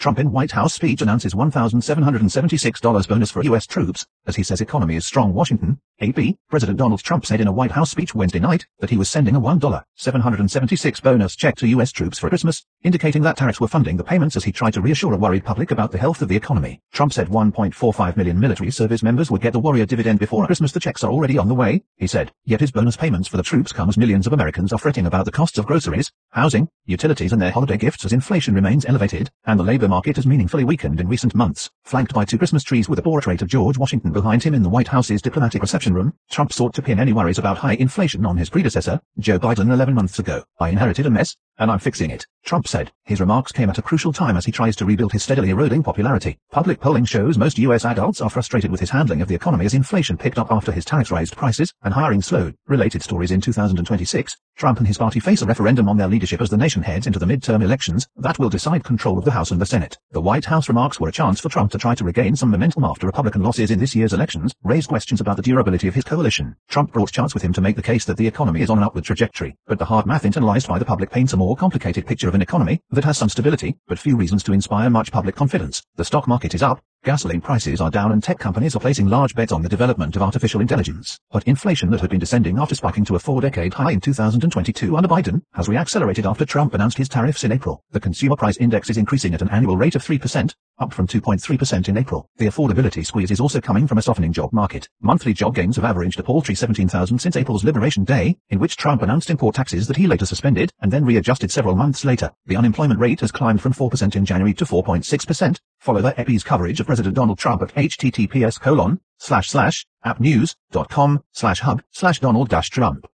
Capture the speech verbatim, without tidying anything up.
Trump in White House speech announces one thousand seven hundred seventy-six dollars bonus for U S troops, as he says economy is strong. Washington, A P. President Donald Trump said in a White House speech Wednesday night that he was sending a one thousand seven hundred seventy-six dollars bonus check to U S troops for Christmas, indicating that tariffs were funding the payments as he tried to reassure a worried public about the health of the economy. Trump said one point four five million military service members would get the warrior dividend before Christmas. The checks are already on the way, he said. Yet his bonus payments for the troops come as millions of Americans are fretting about the costs of groceries, housing, utilities and their holiday gifts as inflation remains elevated, and the labor market has meaningfully weakened in recent months. Flanked by two Christmas trees with a portrait of George Washington behind him in the White House's diplomatic reception room, Trump sought to pin any worries about high inflation on his predecessor, Joe Biden, eleven months ago. I inherited a mess, and I'm fixing it, Trump said. His remarks came at a crucial time as he tries to rebuild his steadily eroding popularity. Public polling shows most U S adults are frustrated with his handling of the economy as inflation picked up after his tariffs raised prices and hiring slowed. Related stories in two thousand twenty-six, Trump and his party face a referendum on their leadership as the nation heads into the midterm elections that will decide control of the House and the Senate. The White House remarks were a chance for Trump to try to regain some momentum after Republican losses in this year's elections raised questions about the durability of his coalition. Trump brought charts with him to make the case that the economy is on an upward trajectory, but the hard math internalized by the public paints a more complicated picture of an economy that has some stability, but few reasons to inspire much public confidence. The stock market is up, gasoline prices are down and tech companies are placing large bets on the development of artificial intelligence. But inflation that had been descending after spiking to a four-decade high in two thousand twenty-two under Biden has reaccelerated after Trump announced his tariffs in April. The consumer price index is increasing at an annual rate of three percent, up from two point three percent in April. The affordability squeeze is also coming from a softening job market. Monthly job gains have averaged a paltry seventeen thousand since April's Liberation Day, in which Trump announced import taxes that he later suspended and then readjusted several months later. The unemployment rate has climbed from four percent in January to four point six percent. Follow the A P's coverage of President Donald Trump at https colon slash slash appnews dot com slash hub slash Donald dash Trump.